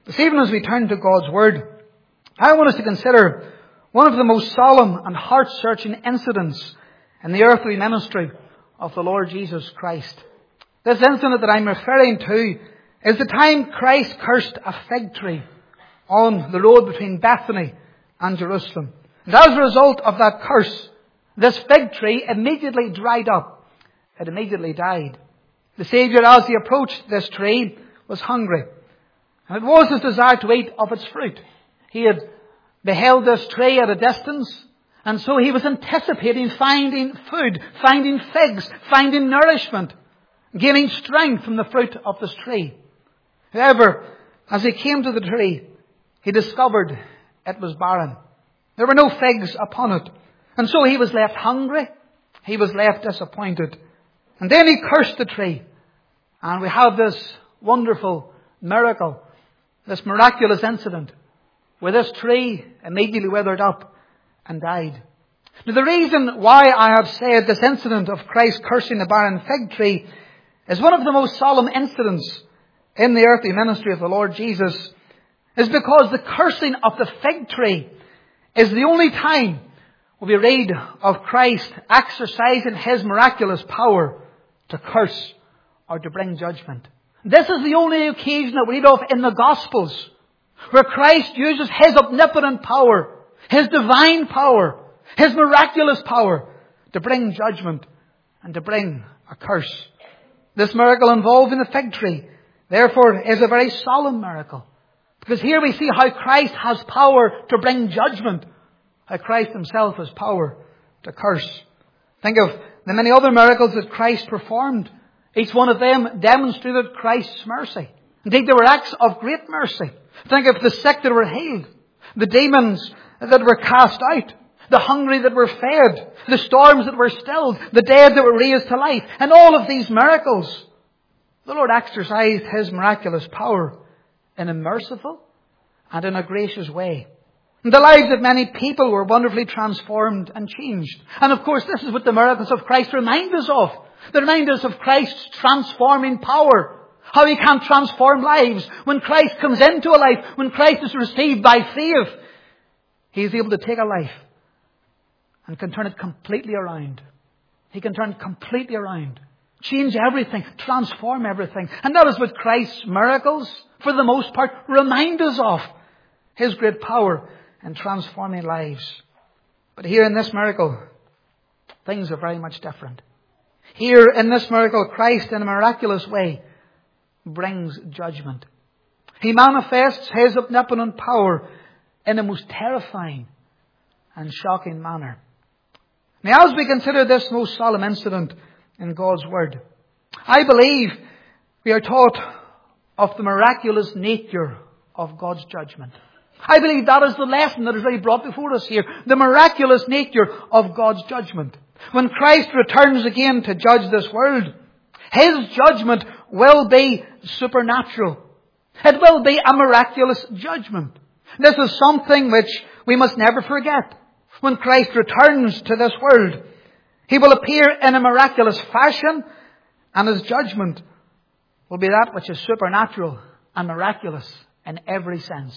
This evening, as we turn to God's Word, I want us to consider one of the most solemn and heart-searching incidents in the earthly ministry of the Lord Jesus Christ. This incident that I'm referring to is the time Christ cursed a fig tree on the road between Bethany and Jerusalem. And as a result of that curse, this fig tree immediately dried up. It immediately died. The Saviour, as He approached this tree, was hungry. And it was His desire to eat of its fruit. He had beheld this tree at a distance, and so He was anticipating finding food, finding figs, finding nourishment, gaining strength from the fruit of this tree. However, as He came to the tree, He discovered it was barren. There were no figs upon it. And so He was left hungry. He was left disappointed. And then He cursed the tree. And we have this wonderful miracle, this miraculous incident, where this tree immediately withered up and died. Now, the reason why I have said this incident of Christ cursing the barren fig tree is one of the most solemn incidents in the earthly ministry of the Lord Jesus is because the cursing of the fig tree is the only time we read of Christ exercising His miraculous power to curse or to bring judgment. This is the only occasion that we read of in the Gospels where Christ uses His omnipotent power, His divine power, His miraculous power to bring judgment and to bring a curse. This miracle involving the fig tree, therefore, is a very solemn miracle. Because here we see how Christ has power to bring judgment, how Christ Himself has power to curse. Think of the many other miracles that Christ performed. Each one of them demonstrated Christ's mercy. Indeed, they were acts of great mercy. Think of the sick that were healed, the demons that were cast out, the hungry that were fed, the storms that were stilled, the dead that were raised to life. And all of these miracles, the Lord exercised His miraculous power in a merciful and in a gracious way. And the lives of many people were wonderfully transformed and changed. And of course, this is what the miracles of Christ remind us of. They remind us of Christ's transforming power. How He can transform lives. When Christ comes into a life, when Christ is received by faith, He is able to take a life and can turn it completely around. He can turn it completely around. Change everything. Transform everything. And that is what Christ's miracles, for the most part, remind us of. His great power in transforming lives. But here in this miracle, things are very much different. Here in this miracle, Christ in a miraculous way brings judgment. He manifests His omnipotent power in a most terrifying and shocking manner. Now, as we consider this most solemn incident in God's Word, I believe we are taught of the miraculous nature of God's judgment. I believe that is the lesson that is really brought before us here. The miraculous nature of God's judgment. When Christ returns again to judge this world, His judgment will be supernatural. It will be a miraculous judgment. This is something which we must never forget. When Christ returns to this world, He will appear in a miraculous fashion, and His judgment will be that which is supernatural and miraculous in every sense.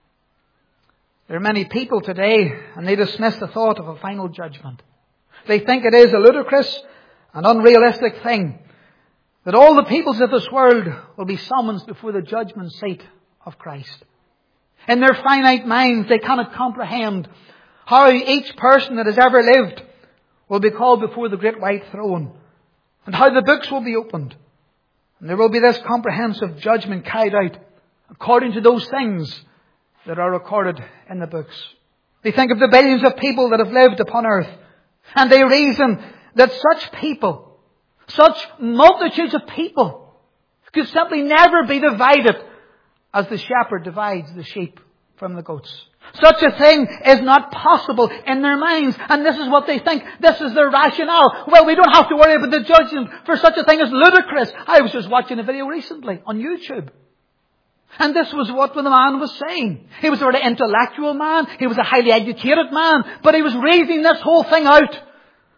There are many people today, and they dismiss the thought of a final judgment. They think it is a ludicrous and unrealistic thing that all the peoples of this world will be summoned before the judgment seat of Christ. In their finite minds, they cannot comprehend how each person that has ever lived will be called before the great white throne, and how the books will be opened. And there will be this comprehensive judgment carried out according to those things that are recorded in the books. They think of the billions of people that have lived upon earth, and they reason that such people, such multitudes of people, could simply never be divided as the shepherd divides the sheep from the goats. Such a thing is not possible in their minds, and this is what they think. This is their rationale. Well, we don't have to worry about the judgment, for such a thing is ludicrous. I was just watching a video recently on YouTube. And this was what the man was saying. He was a very intellectual man. He was a highly educated man. But he was reasoning this whole thing out. And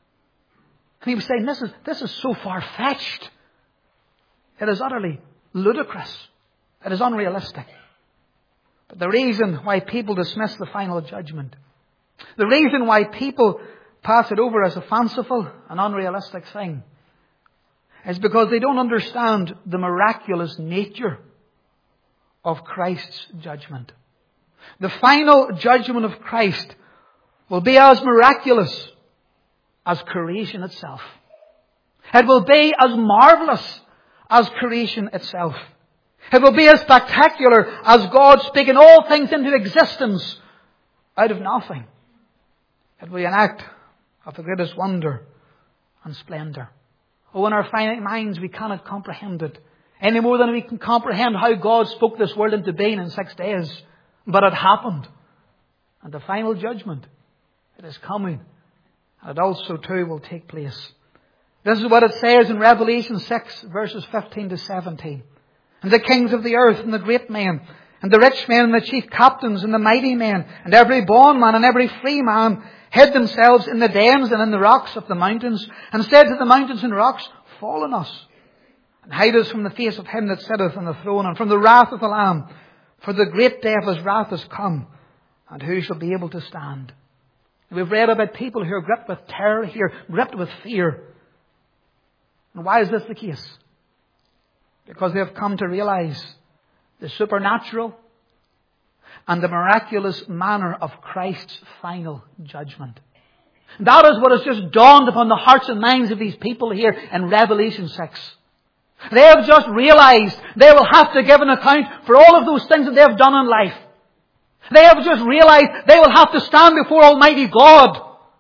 he was saying, this is so far-fetched. It is utterly ludicrous. It is unrealistic. But the reason why people dismiss the final judgment, the reason why people pass it over as a fanciful and unrealistic thing, is because they don't understand the miraculous nature of Christ's judgment. The final judgment of Christ will be as miraculous as creation itself. It will be as marvelous as creation itself. It will be as spectacular as God speaking all things into existence out of nothing. It will be an act of the greatest wonder and splendour. Oh, in our finite minds we cannot comprehend it any more than we can comprehend how God spoke this world into being in 6 days. But it happened. And the final judgment, it is coming. And it also too will take place. This is what it says in Revelation 6 verses 15 to 17. And the kings of the earth and the great men and the rich men and the chief captains and the mighty men and every bondman and every free man hid themselves in the dens and in the rocks of the mountains and said to the mountains and rocks, fall on us and hide us from the face of him that sitteth on the throne and from the wrath of the Lamb. For the great day of his wrath is come, and who shall be able to stand? We've read about people who are gripped with terror here, gripped with fear. And why is this the case? Because they have come to realize the supernatural and the miraculous manner of Christ's final judgment. That is what has just dawned upon the hearts and minds of these people here in Revelation 6. They have just realized they will have to give an account for all of those things that they have done in life. They have just realized they will have to stand before Almighty God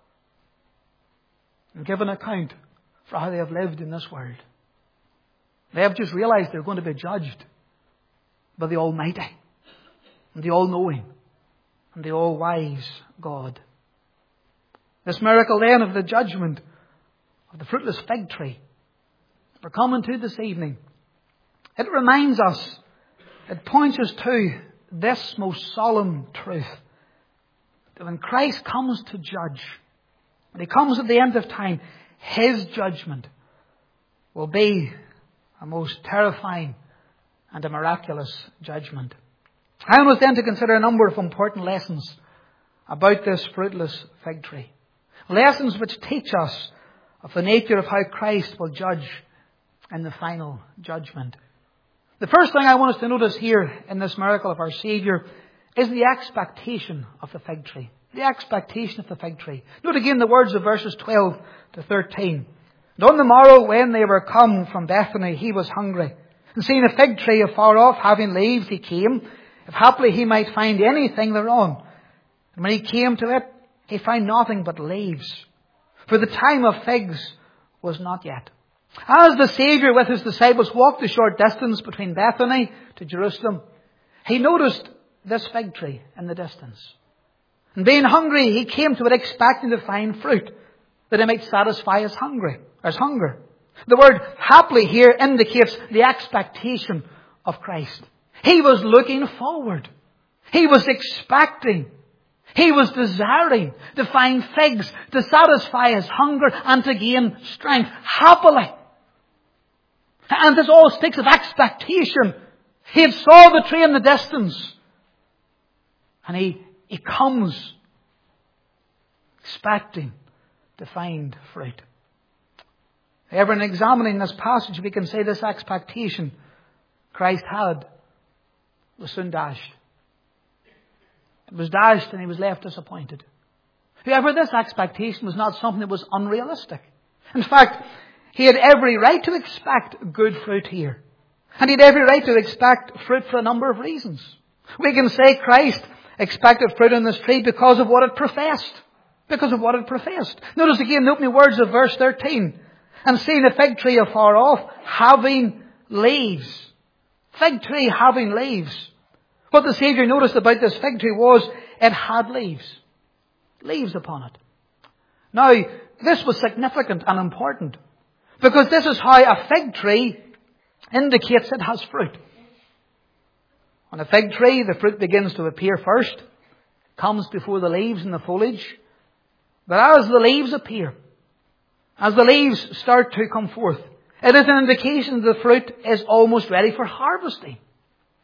and give an account for how they have lived in this world. They have just realized they're going to be judged by the Almighty and the All-Knowing and the All-Wise God. This miracle then of the judgment of the fruitless fig tree we're coming to this evening, it reminds us, it points us to this most solemn truth, that when Christ comes to judge, when He comes at the end of time, His judgment will be a most terrifying and a miraculous judgment. I want us then to consider a number of important lessons about this fruitless fig tree. Lessons which teach us of the nature of how Christ will judge in the final judgment. The first thing I want us to notice here in this miracle of our Saviour is the expectation of the fig tree. The expectation of the fig tree. Note again the words of verses 12 to 13. And on the morrow when they were come from Bethany, He was hungry. And seeing a fig tree afar off, having leaves, He came, if haply He might find anything thereon. And when He came to it, He found nothing but leaves. For the time of figs was not yet. As the Saviour with His disciples walked a short distance between Bethany to Jerusalem, He noticed this fig tree in the distance. And being hungry, He came to it expecting to find fruit, that He might satisfy His hunger. The word haply here indicates the expectation of Christ. He was looking forward. He was expecting. He was desiring to find figs to satisfy His hunger and to gain strength happily. And this all speaks of expectation. He had saw the tree in the distance. And he comes expecting to find fruit. However, in examining this passage, we can say this expectation Christ had was soon dashed. It was dashed and He was left disappointed. However, this expectation was not something that was unrealistic. In fact, He had every right to expect good fruit here. And He had every right to expect fruit for a number of reasons. We can say Christ expected fruit on this tree because of what it professed. Because of what it professed. Notice again the opening words of verse 13. And seeing a fig tree afar off, having leaves. Fig tree having leaves. What the Saviour noticed about this fig tree was it had leaves. Leaves upon it. Now, this was significant and important. Because this is how a fig tree indicates it has fruit. On a fig tree, the fruit begins to appear first. Comes before the leaves and the foliage. But as the leaves appear, as the leaves start to come forth, it is an indication the fruit is almost ready for harvesting.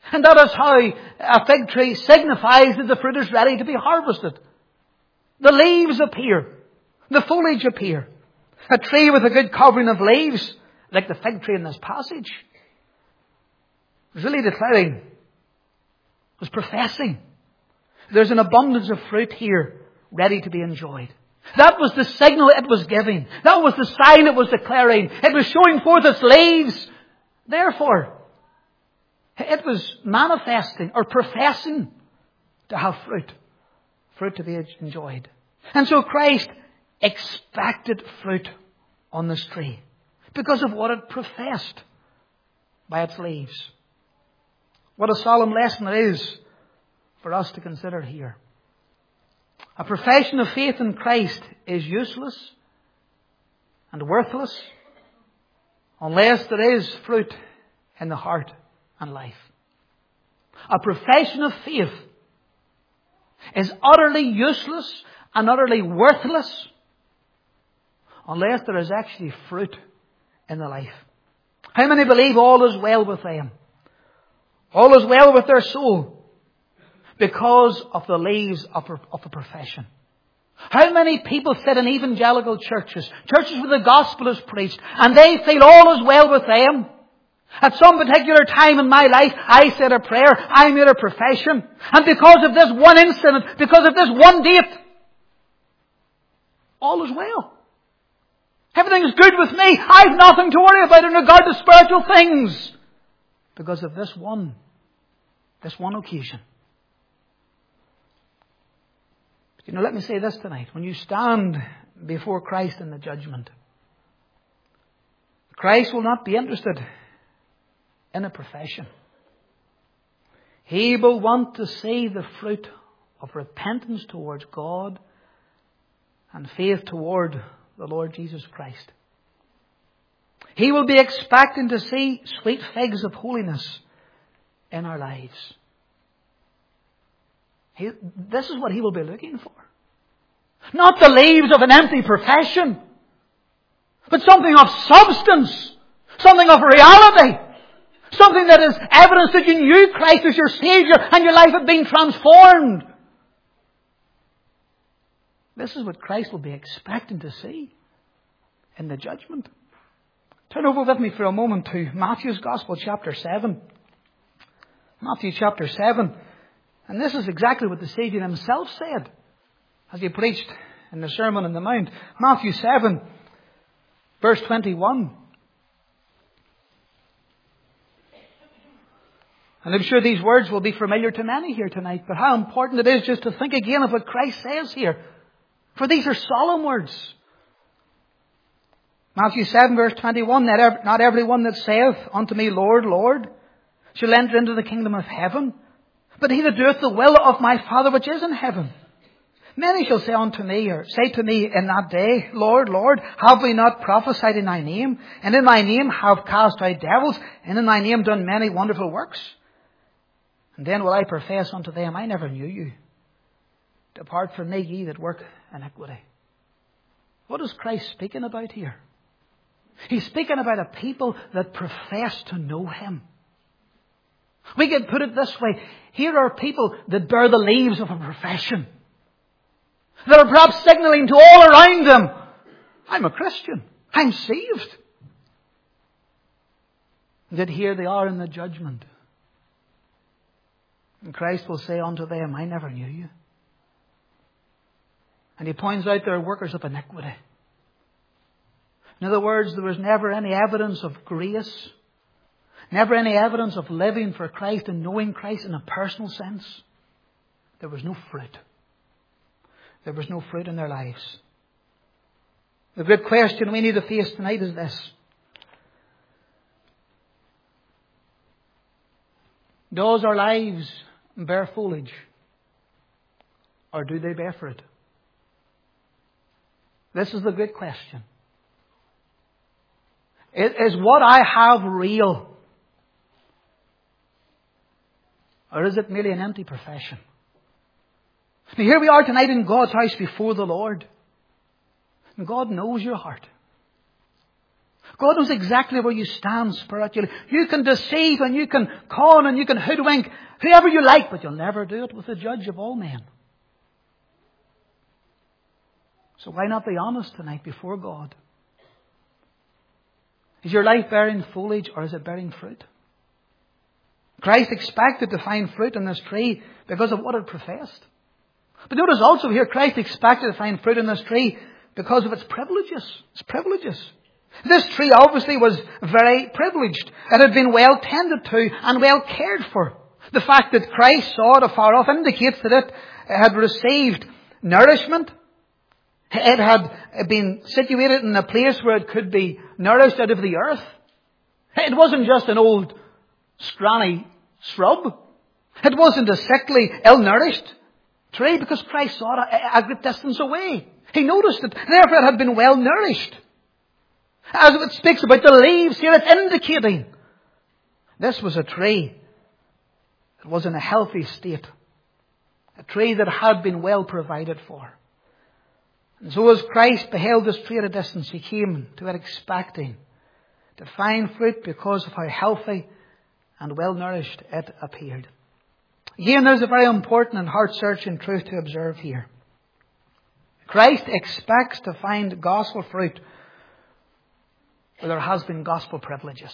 And that is how a fig tree signifies that the fruit is ready to be harvested. The leaves appear. The foliage appear. A tree with a good covering of leaves, like the fig tree in this passage, was really declaring, was professing, there's an abundance of fruit here ready to be enjoyed. That was the signal it was giving. That was the sign it was declaring. It was showing forth its leaves. Therefore, it was manifesting or professing to have fruit. Fruit to be enjoyed. And so Christ expected fruit on this tree because of what it professed by its leaves. What a solemn lesson it is for us to consider here. A profession of faith in Christ is useless and worthless unless there is fruit in the heart and life. A profession of faith is utterly useless and utterly worthless unless there is actually fruit in the life. How many believe all is well with them? All is well with their soul because of the leaves of a profession. How many people sit in evangelical churches, churches where the gospel is preached, and they feel all is well with them? At some particular time in my life, I said a prayer, I made a profession, and because of this one incident, because of this one date, all is well. Everything is good with me. I've nothing to worry about in regard to spiritual things. Because of this one occasion. But let me say this tonight. When you stand before Christ in the judgment, Christ will not be interested in a profession. He will want to see the fruit of repentance towards God and faith toward the Lord Jesus Christ. He will be expecting to see sweet figs of holiness in our lives. This is what He will be looking for. Not the leaves of an empty profession, but something of substance, something of reality, something that is evidence that you knew Christ as your Savior and your life had been transformed. This is what Christ will be expecting to see in the judgment. Turn over with me for a moment to Matthew's Gospel, chapter 7. Matthew chapter 7. And this is exactly what the Savior Himself said as He preached in the Sermon on the Mount. Matthew 7, verse 21. And I'm sure these words will be familiar to many here tonight, but how important it is just to think again of what Christ says here. For these are solemn words. Matthew 7 verse 21, not everyone that saith unto me, Lord, Lord, shall enter into the kingdom of heaven, but he that doeth the will of my Father which is in heaven. Many shall say unto me, or say to me in that day, Lord, Lord, have we not prophesied in thy name? And in thy name have cast out devils, and in thy name done many wonderful works? And then will I profess unto them, I never knew you. Depart from me, ye that work iniquity. What is Christ speaking about here? He's speaking about a people that profess to know Him. We can put it this way. Here are people that bear the leaves of a profession. That are perhaps signaling to all around them, I'm a Christian. I'm saved. Yet here they are in the judgment. And Christ will say unto them, I never knew you. And He points out they're workers of iniquity. In other words, there was never any evidence of grace. Never any evidence of living for Christ and knowing Christ in a personal sense. There was no fruit. There was no fruit in their lives. The great question we need to face tonight is this. Does our lives bear foliage? Or do they bear fruit? This is the great question. Is what I have real? Or is it merely an empty profession? Now here we are tonight in God's house before the Lord. And God knows your heart. God knows exactly where you stand spiritually. You can deceive and you can con and you can hoodwink whoever you like, but you'll never do it with the judge of all men. So why not be honest tonight before God? Is your life bearing foliage or is it bearing fruit? Christ expected to find fruit in this tree because of what it professed. But notice also here, Christ expected to find fruit in this tree because of its privileges. Its privileges. This tree obviously was very privileged. It had been well tended to and well cared for. The fact that Christ saw it afar off indicates that it had received nourishment. It had been situated in a place where it could be nourished out of the earth. It wasn't just an old scrawny shrub. It wasn't a sickly, ill-nourished tree because Christ saw it a great distance away. He noticed it. Therefore it had been well nourished. As it speaks about the leaves here, it's indicating this was a tree that was in a healthy state. A tree that had been well provided for. And so as Christ beheld this tree at a distance, he came to it expecting to find fruit because of how healthy and well nourished it appeared. Again, there's a very important and heart-searching truth to observe here. Christ expects to find gospel fruit where there has been gospel privileges.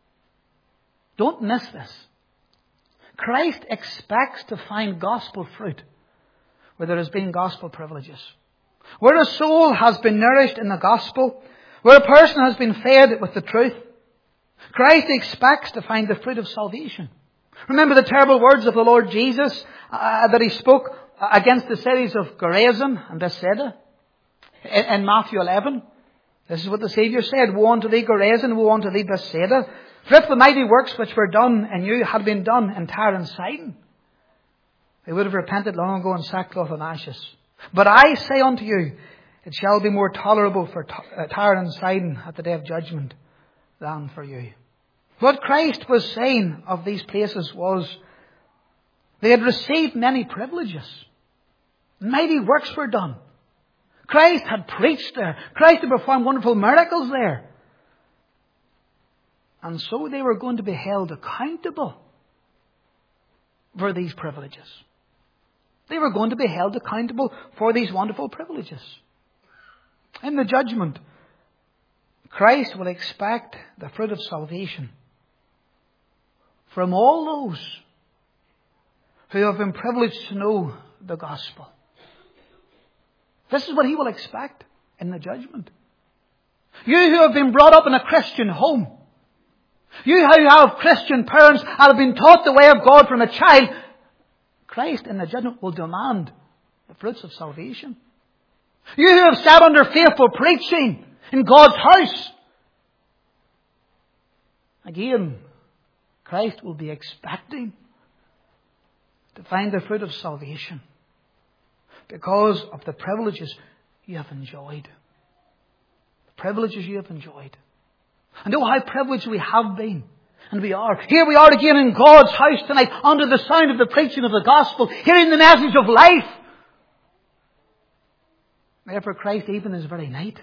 Don't miss this. Christ expects to find gospel fruit where there has been gospel privileges. Where a soul has been nourished in the gospel, where a person has been fed with the truth, Christ expects to find the fruit of salvation. Remember the terrible words of the Lord Jesus that he spoke against the cities of Chorazin and Bethsaida in Matthew 11. This is what the Saviour said, "Woe unto thee, Chorazin, woe unto thee, Bethsaida. For if the mighty works which were done in you had been done in Tyre and Sidon, they would have repented long ago in sackcloth and ashes. But I say unto you, it shall be more tolerable for Tyre and Sidon at the day of judgment than for you." What Christ was saying of these places was they had received many privileges. Mighty works were done. Christ had preached there. Christ had performed wonderful miracles there. And so they were going to be held accountable for these privileges. They were going to be held accountable for these wonderful privileges. In the judgment, Christ will expect the fruit of salvation from all those who have been privileged to know the gospel. This is what he will expect in the judgment. You who have been brought up in a Christian home, you who have Christian parents and have been taught the way of God from a child, Christ in the judgment will demand the fruits of salvation. You who have sat under faithful preaching in God's house, again, Christ will be expecting to find the fruit of salvation because of the privileges you have enjoyed. The privileges you have enjoyed. And oh, how privileged we have been. And we are. Here we are again in God's house tonight under the sound of the preaching of the gospel, hearing the message of life. Therefore Christ, even this very night,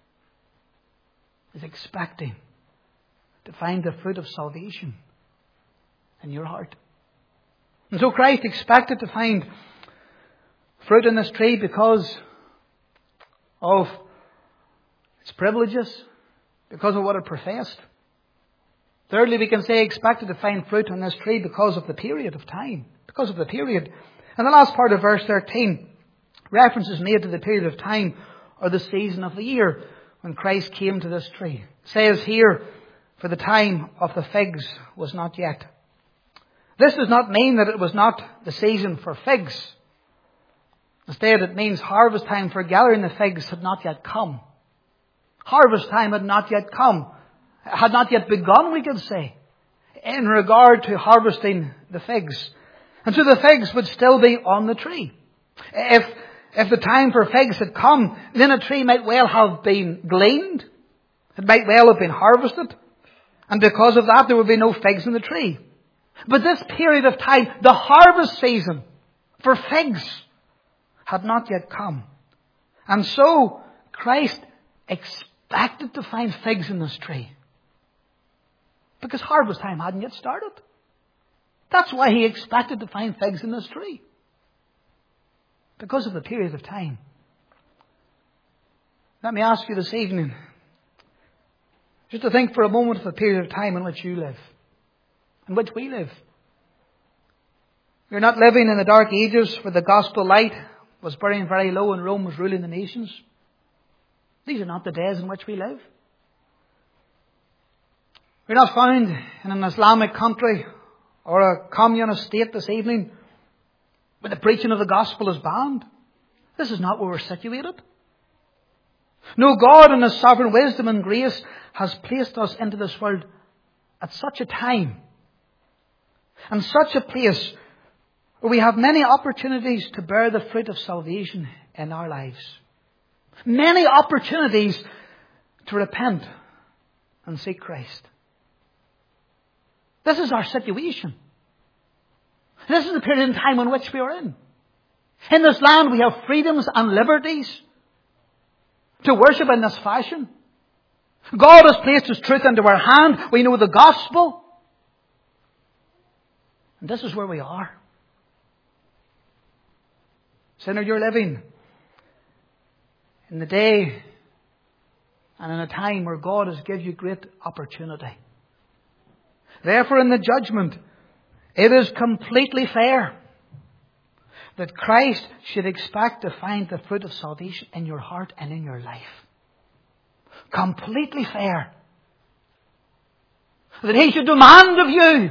is expecting to find the fruit of salvation in your heart. And so Christ expected to find fruit in this tree because of its privileges, because of what it professed. Thirdly, we can say expected to find fruit on this tree because of the period of time. Because of the period. And the last part of verse 13, reference is made to the period of time or the season of the year when Christ came to this tree. It says here, for the time of the figs was not yet. This does not mean that it was not the season for figs. Instead, it means harvest time for gathering the figs had not yet come. Harvest time had not yet come. Had not yet begun, we could say, in regard to harvesting the figs. And so the figs would still be on the tree. If the time for figs had come, then a tree might well have been gleaned. It might well have been harvested. And because of that, there would be no figs in the tree. But this period of time, the harvest season for figs, had not yet come. And so Christ expected to find figs in this tree. Because harvest time hadn't yet started. That's why he expected to find figs in this tree. Because of the period of time. Let me ask you this evening, just to think for a moment of the period of time in which you live, in which we live. You're not living in the dark ages where the gospel light was burning very low and Rome was ruling the nations. These are not the days in which we live. We're not found in an Islamic country or a communist state this evening where the preaching of the gospel is banned. This is not where we're situated. No, God in His sovereign wisdom and grace has placed us into this world at such a time and such a place where we have many opportunities to bear the fruit of salvation in our lives. Many opportunities to repent and seek Christ. This is our situation. This is the period in time in which we are in. In this land we have freedoms and liberties to worship in this fashion. God has placed His truth into our hand. We know the gospel. And this is where we are. Sinner, you're living in the day and in a time where God has given you great opportunity. Therefore, in the judgment, it is completely fair that Christ should expect to find the fruit of salvation in your heart and in your life. Completely fair. That He should demand of you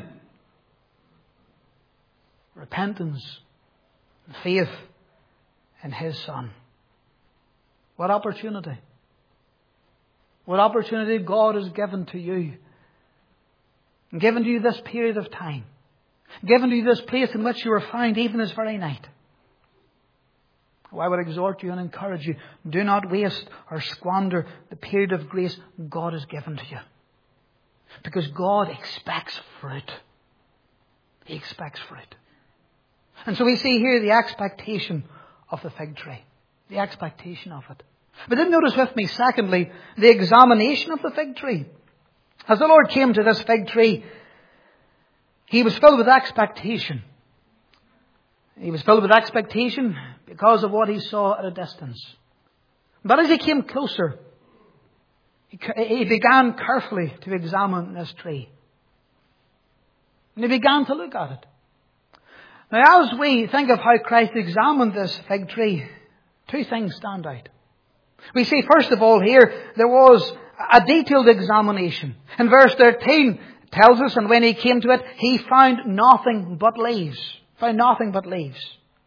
repentance and faith in His Son. What opportunity. What opportunity God has given to you. And given to you this period of time. Given to you this place in which you are found even this very night. I would exhort you and encourage you, do not waste or squander the period of grace God has given to you. Because God expects fruit. He expects fruit. And so we see here the expectation of the fig tree. The expectation of it. But then notice with me, secondly, the examination of the fig tree. As the Lord came to this fig tree, He was filled with expectation. He was filled with expectation because of what He saw at a distance. But as He came closer, He began carefully to examine this tree. And He began to look at it. Now, as we think of how Christ examined this fig tree, two things stand out. We see, first of all, here, there was a detailed examination. In verse 13, it tells us, and when He came to it, He found nothing but leaves. Found nothing but leaves.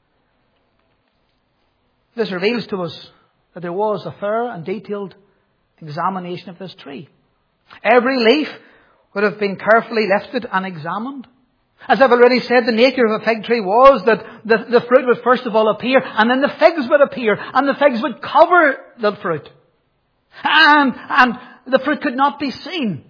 This reveals to us that there was a thorough and detailed examination of this tree. Every leaf would have been carefully lifted and examined. As I've already said, the nature of a fig tree was that the fruit would first of all appear, and then the figs would appear, and the figs would cover the fruit. And the fruit could not be seen.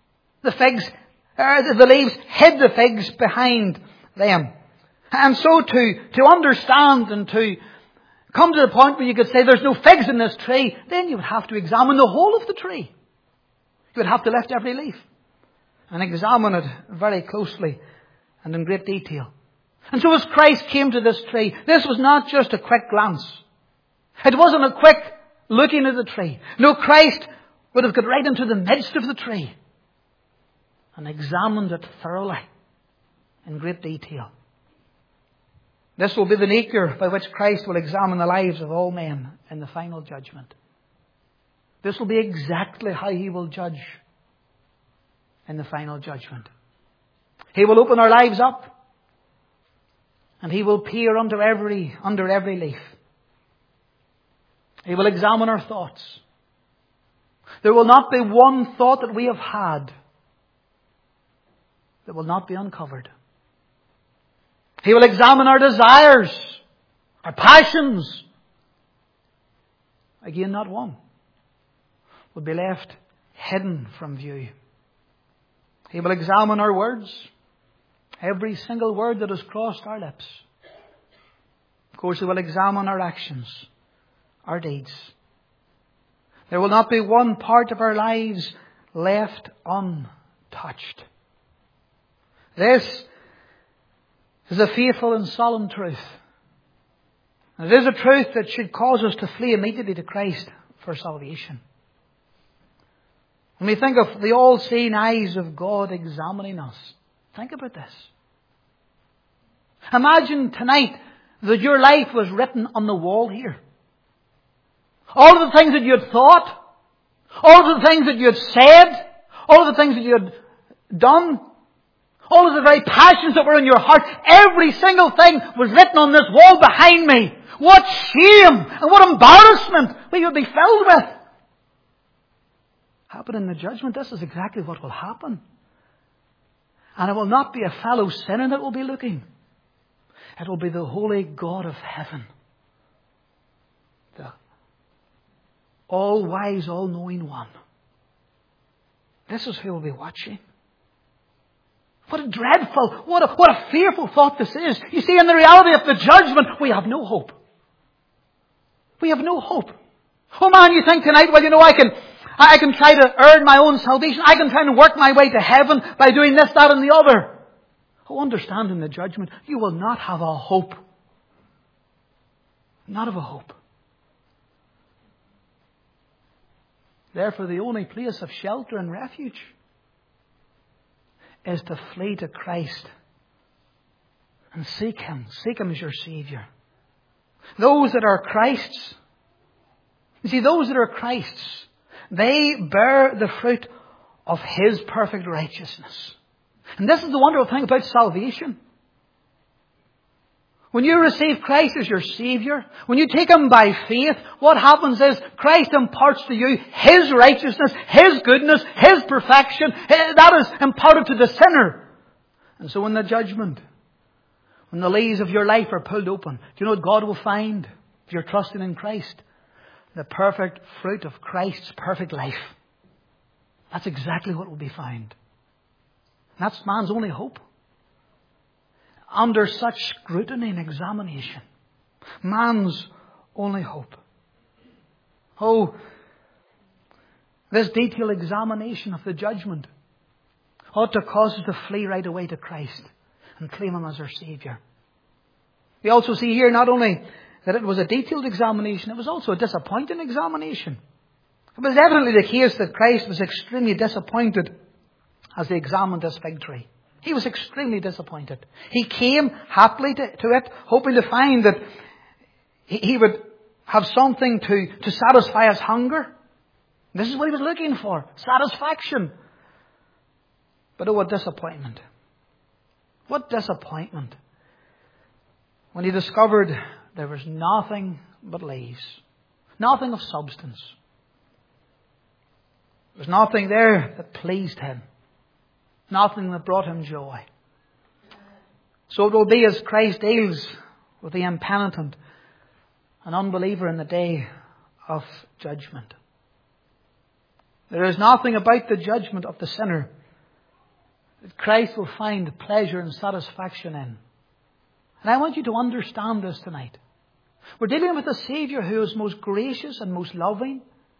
The leaves hid the figs behind them. And so to understand and to come to the point where you could say there's no figs in this tree, then you would have to examine the whole of the tree. You would have to lift every leaf and examine it very closely and in great detail. And so as Christ came to this tree, this was not just a quick glance. It wasn't a quick looking at the tree. No, Christ would have got right into the midst of the tree and examined it thoroughly in great detail. This will be the nature by which Christ will examine the lives of all men in the final judgment. This will be exactly how He will judge in the final judgment. He will open our lives up and He will peer under every leaf. He will examine our thoughts. There will not be one thought that we have had that will not be uncovered. He will examine our desires, our passions. Again, not one will be left hidden from view. He will examine our words, every single word that has crossed our lips. Of course, He will examine our actions, our deeds. There will not be one part of our lives left untouched. This is a faithful and solemn truth. It is a truth that should cause us to flee immediately to Christ for salvation. When we think of the all-seeing eyes of God examining us, think about this. Imagine tonight that your life was written on the wall here. All of the things that you had thought, all of the things that you had said, all of the things that you had done, all of the very passions that were in your heart, every single thing was written on this wall behind me. What shame and what embarrassment we would be filled with. Happen in the judgment, this is exactly what will happen. And it will not be a fellow sinner that will be looking. It will be the holy God of heaven. The all-wise, all-knowing one. This is who will be watching. What a dreadful, what a fearful thought this is. You see, in the reality of the judgment, we have no hope. We have no hope. Oh man, you think tonight, well, you know, I can try to earn my own salvation. I can try to work my way to heaven by doing this, that, and the other. Oh, understand in the judgment, you will not have a hope. Not of a hope. Therefore, the only place of shelter and refuge is to flee to Christ and seek Him. Seek Him as your Savior. Those that are Christ's, you see, those that are Christ's, they bear the fruit of His perfect righteousness. And this is the wonderful thing about salvation. When you receive Christ as your Savior, when you take Him by faith, what happens is Christ imparts to you His righteousness, His goodness, His perfection. That is imparted to the sinner. And so in the judgment, when the leaves of your life are pulled open, do you know what God will find if you're trusting in Christ? The perfect fruit of Christ's perfect life. That's exactly what will be found. And that's man's only hope. Under such scrutiny and examination, man's only hope. Oh, this detailed examination of the judgment ought to cause us to flee right away to Christ and claim Him as our Savior. We also see here not only that it was a detailed examination, it was also a disappointing examination. It was evidently the case that Christ was extremely disappointed as they examined this fig tree. He was extremely disappointed. He came happily to it, hoping to find that he would have something to satisfy his hunger. This is what he was looking for, satisfaction. But oh, what disappointment. What disappointment when he discovered there was nothing but leaves. Nothing of substance. There was nothing there that pleased him. Nothing that brought him joy. So it will be as Christ deals with the impenitent and unbeliever in the day of judgment. There is nothing about the judgment of the sinner that Christ will find pleasure and satisfaction in. And I want you to understand this tonight. We're dealing with a Savior who is most gracious and most loving.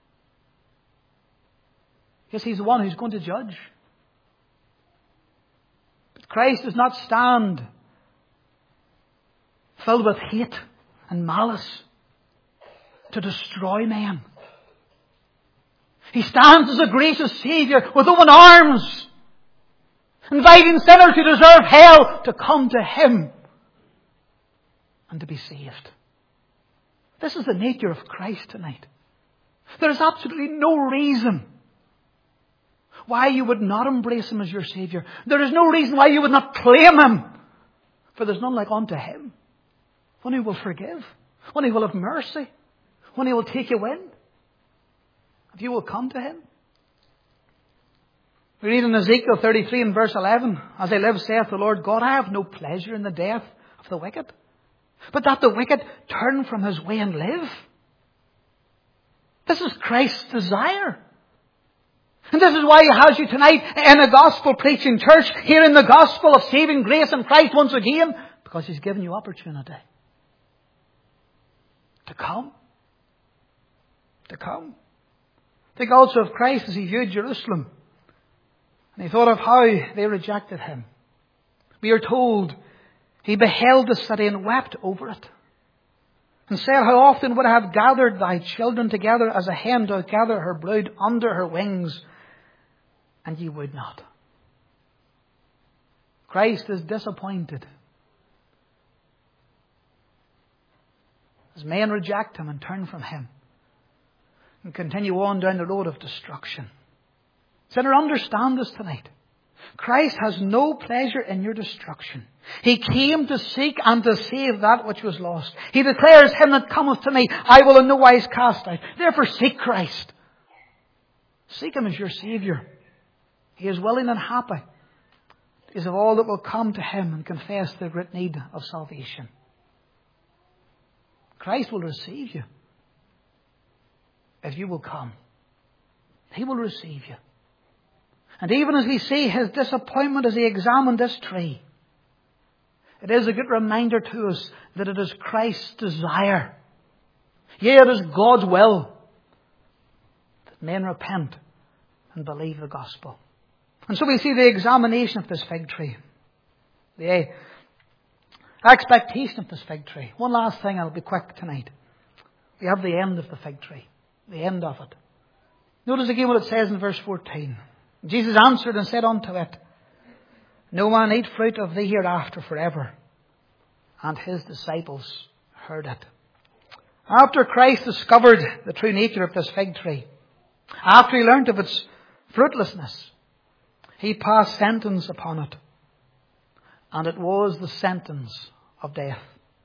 Yes, He's the one who's going to judge. But Christ does not stand filled with hate and malice to destroy men. He stands as a gracious Savior with open arms, inviting sinners who deserve hell to come to Him and to be saved. This is the nature of Christ tonight. There is absolutely no reason why you would not embrace Him as your Savior. There is no reason why you would not claim Him. For there's none like unto Him. One who will forgive. One who will have mercy. One who will take you in. If you will come to Him. We read in Ezekiel 33 and verse 11. As I live, saith the Lord God, I have no pleasure in the death of the wicked, but that the wicked turn from his way and live. This is Christ's desire. And this is why He has you tonight in a gospel preaching church, hearing the gospel of saving grace in Christ once again, because He's given you opportunity to come. To come. Think also of Christ as he viewed Jerusalem. And he thought of how they rejected him. We are told he beheld the city and wept over it. And said, how often would I have gathered thy children together as a hen doth gather her brood under her wings, and ye would not. Christ is disappointed as men reject him and turn from him and continue on down the road of destruction. Sinner, understand this tonight. Christ has no pleasure in your destruction. He came to seek and to save that which was lost. He declares, him that cometh to me, I will in no wise cast out. Therefore seek Christ. Seek him as your Saviour. He is willing and happy. It is of all that will come to him and confess their great need of salvation. Christ will receive you if you will come. He will receive you. And even as we see his disappointment as he examined this tree, it is a good reminder to us that it is Christ's desire. Yea, it is God's will that men repent and believe the gospel. And so we see the examination of this fig tree. The expectation of this fig tree. One last thing, I'll be quick tonight. We have the end of the fig tree. The end of it. Notice again what it says in verse 14. Jesus answered and said unto it, no man eat fruit of thee hereafter forever. And his disciples heard it. After Christ discovered the true nature of this fig tree, after he learnt of its fruitlessness, he passed sentence upon it. And it was the sentence of death.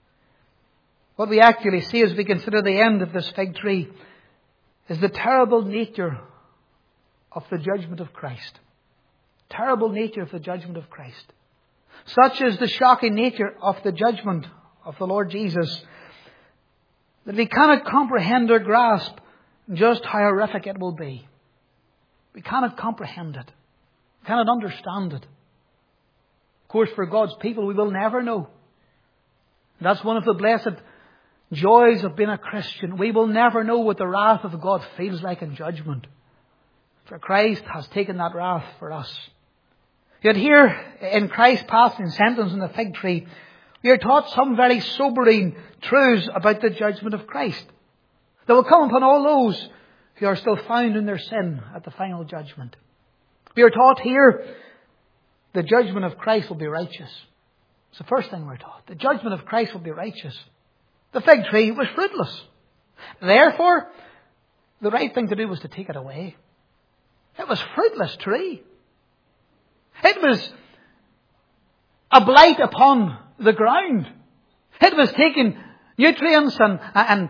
What we actually see as we consider the end of this fig tree is the terrible nature of the judgment of Christ. Terrible nature of the judgment of Christ. Such is the shocking nature of the judgment of the Lord Jesus that we cannot comprehend or grasp just how horrific it will be. We cannot comprehend it. We cannot understand it. Of course, for God's people, we will never know. That's one of the blessed joys of being a Christian. We will never know what the wrath of God feels like in judgment. For Christ has taken that wrath for us. Yet here, in Christ's passing sentence on the fig tree, we are taught some very sobering truths about the judgment of Christ that will come upon all those who are still found in their sin at the final judgment. We are taught here the judgment of Christ will be righteous. It's the first thing we're taught. The judgment of Christ will be righteous. The fig tree was fruitless. Therefore, the right thing to do was to take it away. It was a fruitless tree. It was a blight upon the ground. It was taking nutrients and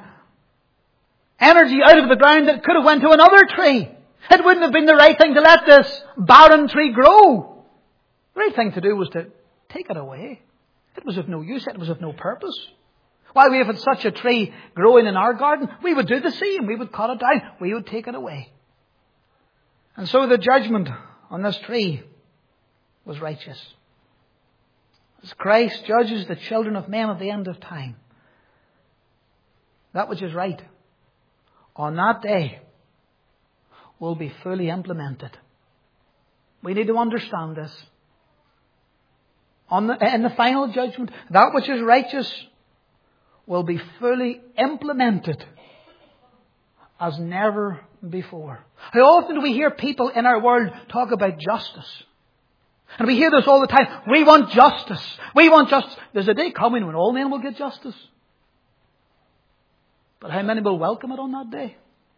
energy out of the ground that could have went to another tree. It wouldn't have been the right thing to let this barren tree grow. The right thing to do was to take it away. It was of no use. It was of no purpose. While we have had such a tree growing in our garden, we would do the same. We would cut it down. We would take it away. And so the judgment on this tree was righteous. As Christ judges the children of men at the end of time, that which is right on that day will be fully implemented. We need to understand this. In the final judgment, that which is righteous will be fully implemented as never before. How often do we hear people in our world talk about justice? And we hear this all the time. We want justice. We want justice. There's a day coming when all men will get justice. But how many will welcome it on that day?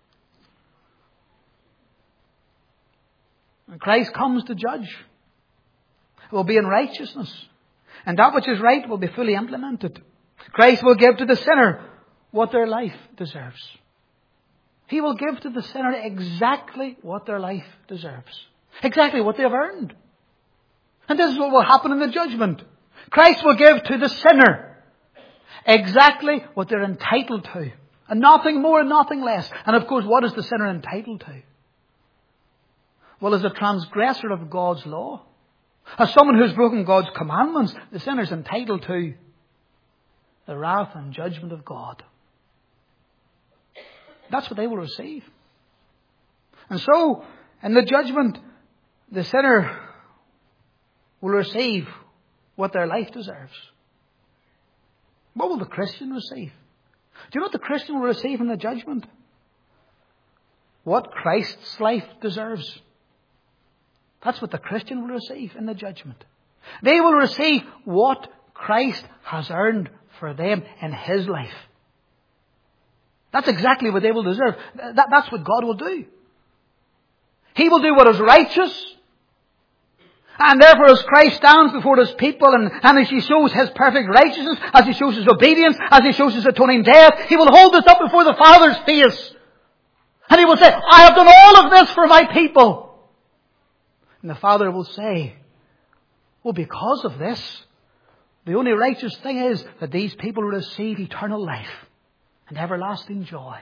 When Christ comes to judge, it will be in righteousness. And that which is right will be fully implemented. Christ will give to the sinner what their life deserves. He will give to the sinner exactly what their life deserves. Exactly what they have earned. And this is what will happen in the judgment. Christ will give to the sinner exactly what they're entitled to. And nothing more and nothing less. And of course, what is the sinner entitled to? Well, as a transgressor of God's law, as someone who's broken God's commandments, the sinner is entitled to the wrath and judgment of God. That's what they will receive. And so, in the judgment, the sinner will receive what their life deserves. What will the Christian receive? Do you know what the Christian will receive in the judgment? What Christ's life deserves. That's what the Christian will receive in the judgment. They will receive what Christ has earned for them in His life. That's exactly what they will deserve. That's what God will do. He will do what is righteous. And therefore, as Christ stands before His people and as He shows His perfect righteousness, as He shows His obedience, as He shows His atoning death, He will hold this up before the Father's face. And He will say, I have done all of this for my people. And the Father will say, well, because of this, the only righteous thing is that these people will receive eternal life and everlasting joy.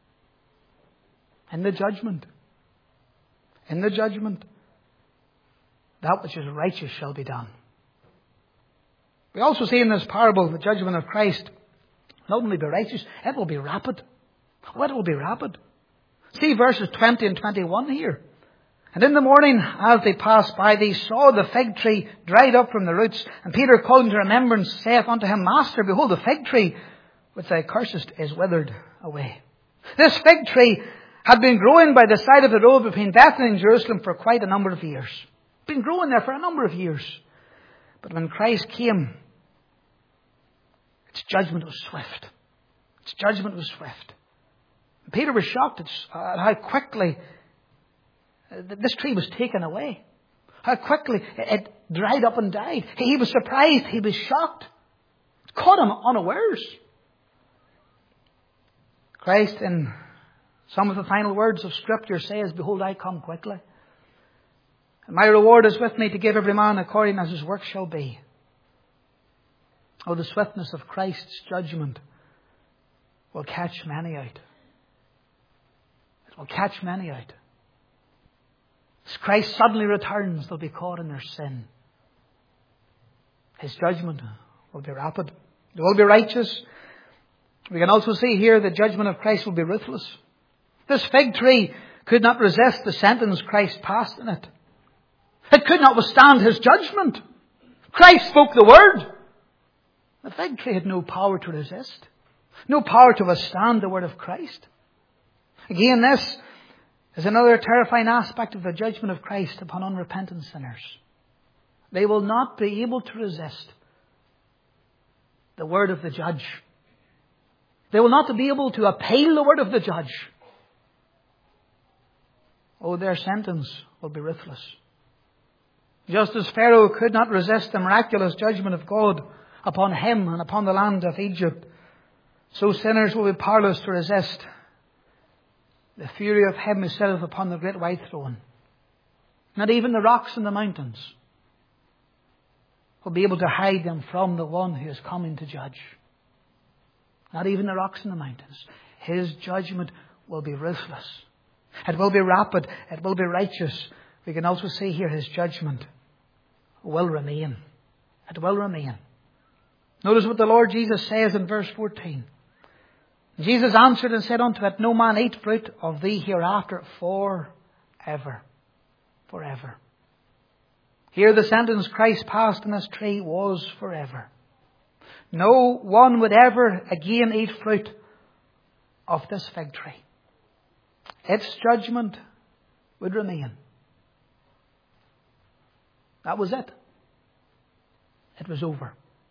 In the judgment. In the judgment. That which is righteous shall be done. We also see in this parable the judgment of Christ not only be righteous, it will be rapid. It will be rapid. See verses 20 and 21 here. And in the morning, as they passed by, they saw the fig tree dried up from the roots. And Peter, calling to remembrance, saith unto him, Master, behold, the fig tree which thou cursest is withered away. This fig tree had been growing by the side of the road between Bethany and Jerusalem for quite a number of years. Been growing there for a number of years. But when Christ came, its judgment was swift. Its judgment was swift. And Peter was shocked at how quickly this tree was taken away. How quickly it dried up and died. He was surprised. He was shocked. It caught him unawares. Christ, in some of the final words of Scripture, says, Behold, I come quickly. And my reward is with me to give every man according as his work shall be. Oh, the swiftness of Christ's judgment will catch many out. It will catch many out. As Christ suddenly returns, they'll be caught in their sin. His judgment will be rapid. It will be righteous. We can also see here the judgment of Christ will be ruthless. This fig tree could not resist the sentence Christ passed in it. It could not withstand His judgment. Christ spoke the word. The fig tree had no power to resist. No power to withstand the word of Christ. Again, this is another terrifying aspect of the judgment of Christ upon unrepentant sinners. They will not be able to resist the word of the judge. They will not be able to appeal the word of the judge. Oh, their sentence will be ruthless. Just as Pharaoh could not resist the miraculous judgment of God upon him and upon the land of Egypt, so sinners will be powerless to resist the fury of Him who sitteth upon the great white throne. Not even the rocks and the mountains will be able to hide them from the one who is coming to judge. Not even the rocks and the mountains. His judgment will be ruthless. It will be rapid. It will be righteous. We can also see here His judgment will remain. It will remain. Notice what the Lord Jesus says in verse 14. Jesus answered and said unto it, No man eat fruit of thee hereafter forever. Forever. Here the sentence Christ passed in this tree was forever. No one would ever again eat fruit of this fig tree. Its judgment would remain. That was it. It was over.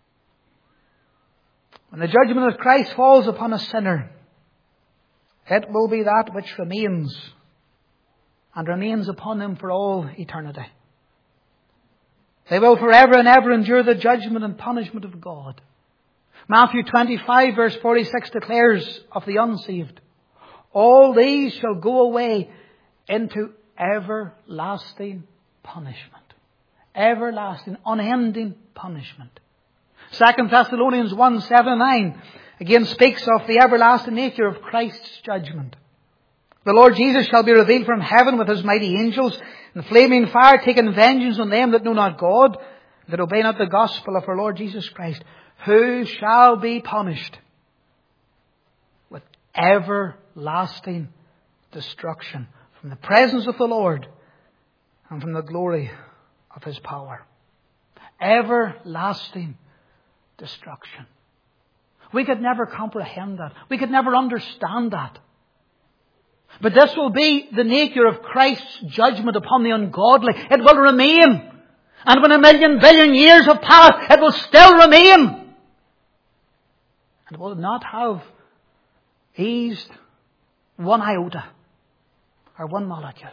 When the judgment of Christ falls upon a sinner, it will be that which remains and remains upon them for all eternity. They will forever and ever endure the judgment and punishment of God. Matthew 25 verse 46 declares of the unsaved, all these shall go away into everlasting punishment. Everlasting, unending punishment. 2 Thessalonians 1:7-9 again speaks of the everlasting nature of Christ's judgment. The Lord Jesus shall be revealed from heaven with His mighty angels in flaming fire, taking vengeance on them that know not God, that obey not the gospel of our Lord Jesus Christ, who shall be punished with everlasting destruction from the presence of the Lord and from the glory of His power. Everlasting destruction. We could never comprehend that. We could never understand that. But this will be the nature of Christ's judgment upon the ungodly. It will remain. And when 1,000,000 billion years have passed, it will still remain. And will not have eased one iota or one molecule.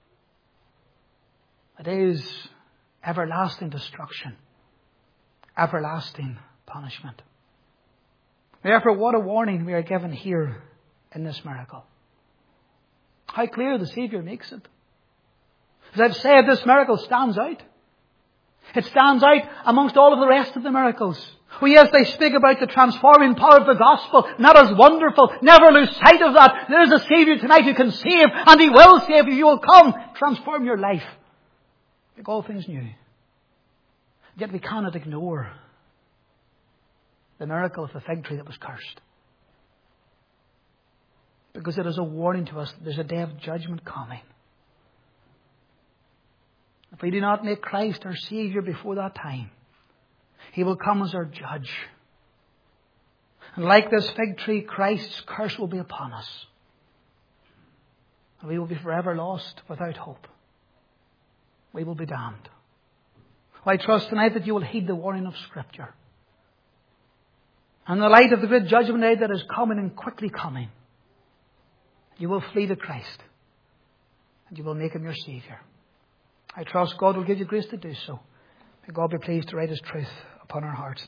It is everlasting destruction. Everlasting punishment. Therefore, what a warning we are given here in this miracle. How clear the Saviour makes it. As I've said, this miracle stands out. It stands out amongst all of the rest of the miracles. Oh yes, they speak about the transforming power of the gospel. Not as wonderful. Never lose sight of that. There is a Saviour tonight who can save, and He will save you. You will come, transform your life, make all things new. Yet we cannot ignore the miracle of the fig tree that was cursed. Because it is a warning to us that there's a day of judgment coming. If we do not make Christ our Saviour before that time, He will come as our judge. And like this fig tree, Christ's curse will be upon us. And we will be forever lost without hope. We will be damned. I trust tonight that you will heed the warning of Scripture. And the light of the great judgment day that is coming and quickly coming, you will flee to Christ. And you will make Him your Saviour. I trust God will give you grace to do so. May God be pleased to write His truth upon our hearts.